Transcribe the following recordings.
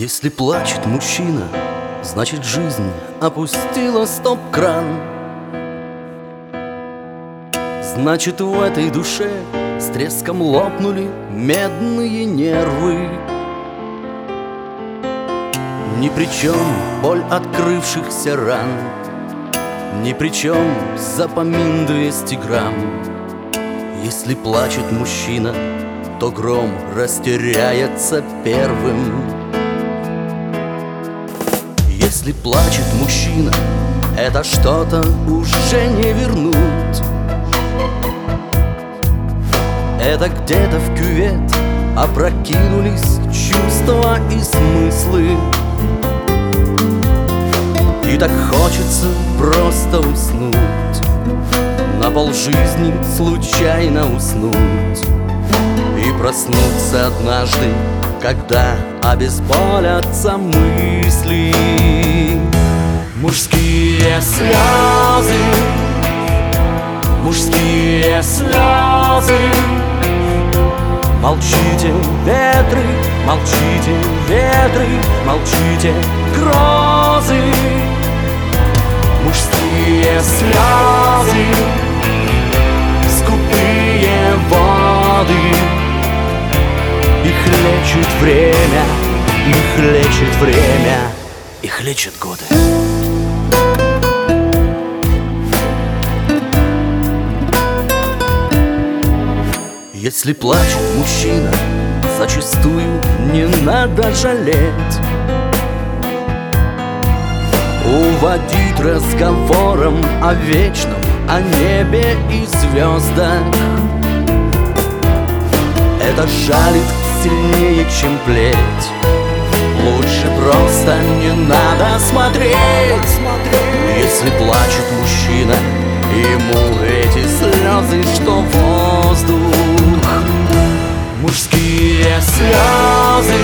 Если плачет мужчина, значит жизнь опустила стоп-кран. Значит, в этой душе с треском лопнули медные нервы. Ни при чем боль открывшихся ран, ни при чем запомин 200 грамм. Если плачет мужчина, то гром растеряется первым. Если плачет мужчина, это что-то уже не вернуть. Это где-то в кювет опрокинулись чувства и смыслы. И так хочется просто уснуть, на полжизни случайно уснуть и проснуться однажды, когда обезболятся мысли. Мужские слезы, мужские слезы. Молчите, ветры, молчите, ветры, молчите, грозы. Мужские слезы, скупые воды. Их лечит время, их лечит время, их лечат годы. Если плачет мужчина, зачастую не надо жалеть, уводить разговором о вечном, о небе и звездах. Это жалит сильнее, чем плеть. Лучше просто не надо смотреть. Если плачет мужчина, ему эти слезы, что воздух. Мужские слезы,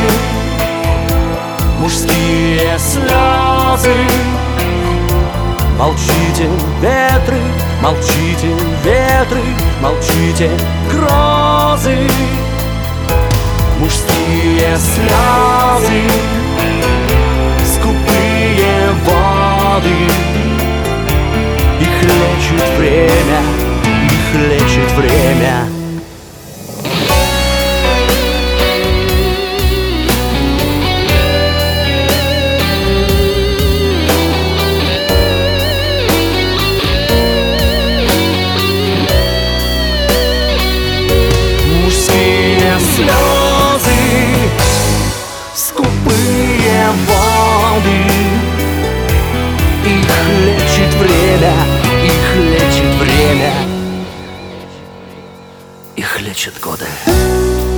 мужские слезы. Молчите, ветры, молчите, ветры, молчите, грозы. Мужские слезы, скупые воды. Их лечит время, их лечит время. Мужские слезы, скупые воды. Их лечит время, их лечит время, их лечат годы.